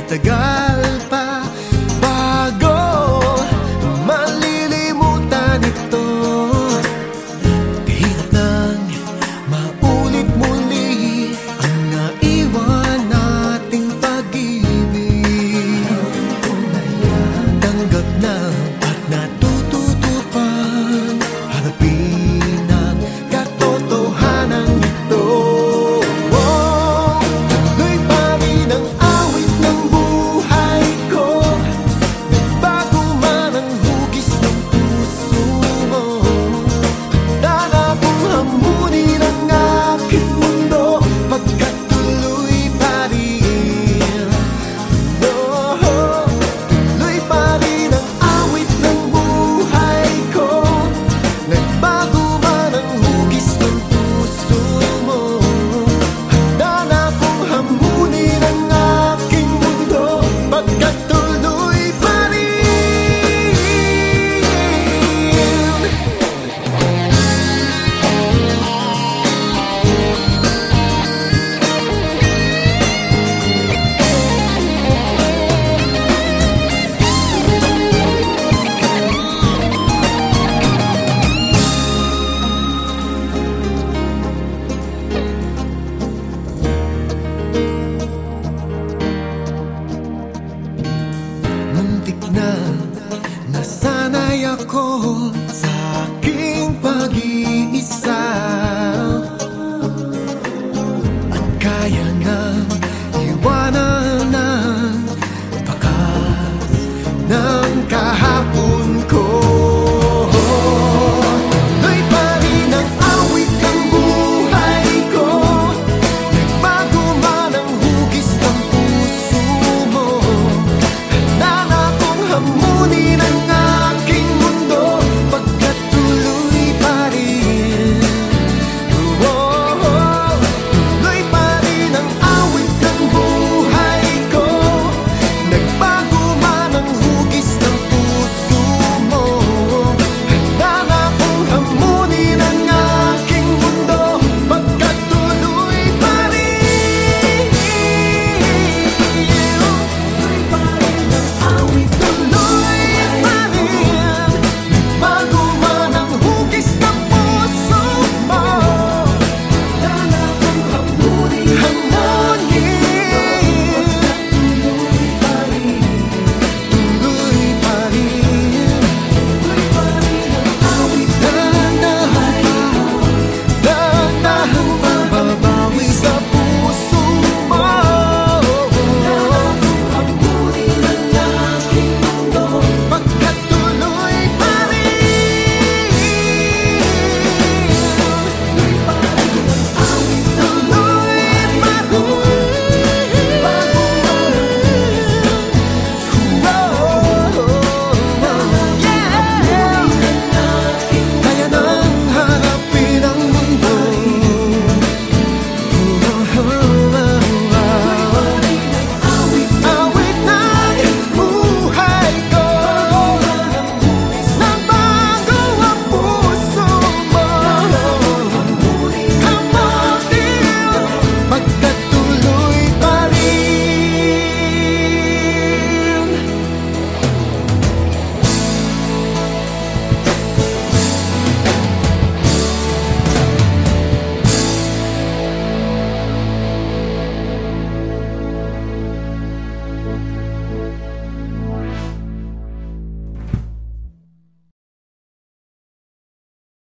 tatagal pa bago malilimutan ito. Kahirap nang maulit muli ang naiwan nating pag-ibig. Tanggap na at natututupan, harapin ang katotohanan ito. Tuloy pa rin ang awit ng buhay ko, nagbago man ang hugis ng puso mo. Handa na kong hamunin ang aking mundo, pagkat tuloy pa rin. Tuloy pa rin ang awit ng buhay ko, nagbago man ang hugis ng puso mo. Handa na kong hamunin ang aking mundo, pagkat tuloy pa rin. Muntik na nasanay ako sa